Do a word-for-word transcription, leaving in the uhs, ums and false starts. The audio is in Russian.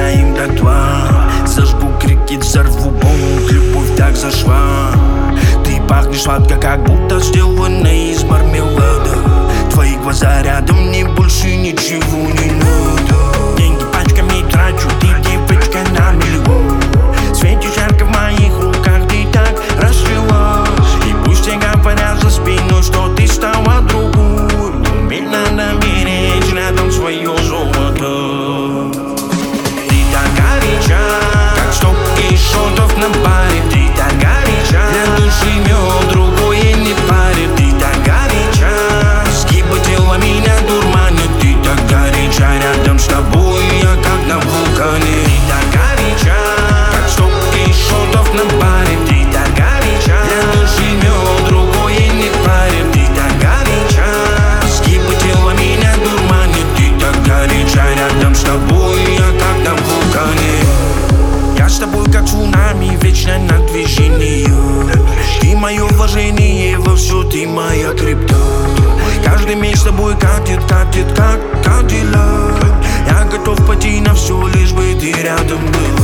раскидаем дотла. Зажгу крикет, взорву бомб, любовь так зашла. Ты пахнешь сладко, как будто сделана из мармелада. Твои глаза рядом, мне больше ничего не надо. Деньги пачками трачу, ты девочка на миллион. Светишь ярко в моих руках, ты так расцвелась. И пусть все говорят за спиной, что ты стала другой, но мне надо беречь рядом свое золото. Ты так горяча, как стопки шотов на баре. Ты так горяча, для души мед, другое не парит. Ты так горяча, сгибы тела меня дурманят. Ты так горяча, рядом с тобой я как на вулкане. Ты так горяча, как стопки шотов на баре. Ты так горяча, для души мед, другое не парит. Ты так горяча, сгибы тела меня дурманят. Ты так горяча, рядом с тобой я как на вулкане. Я с тобой как цунами, вечно на движении. Ты мое вложение во все, ты моя крипта. Каждый месяц с тобой катит, катит, как Кадиллак. Я готов пойти на все, лишь бы ты рядом был.